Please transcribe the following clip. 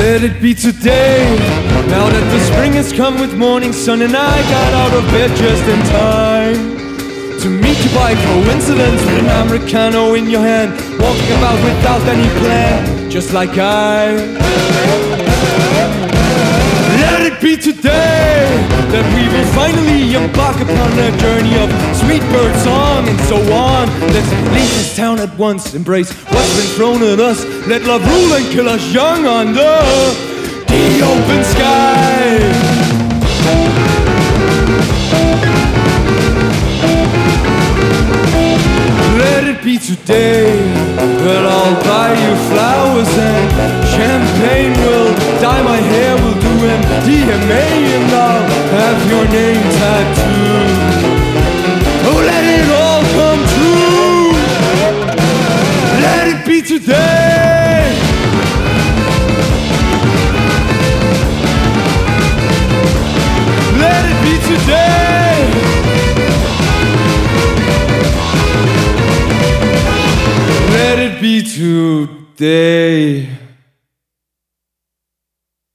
Let it be today. Now that the spring has come with morning sun, and I got out of bed just in time to meet you by coincidence with an Americano in your hand, walking about without any plan, just like I. Let it be today that we will finally embark upon a journey of sweet bird song and so on. Let's leave this town at once, embrace what's been thrown at us. Let love rule and kill us young under the open sky. Let it be today that I'll buy you flowers and champagne will dye my hair, will do MDMA, and I'll have your name tattooed. Oh, let it all come true. Let it be today. Let it be today. Let it be today.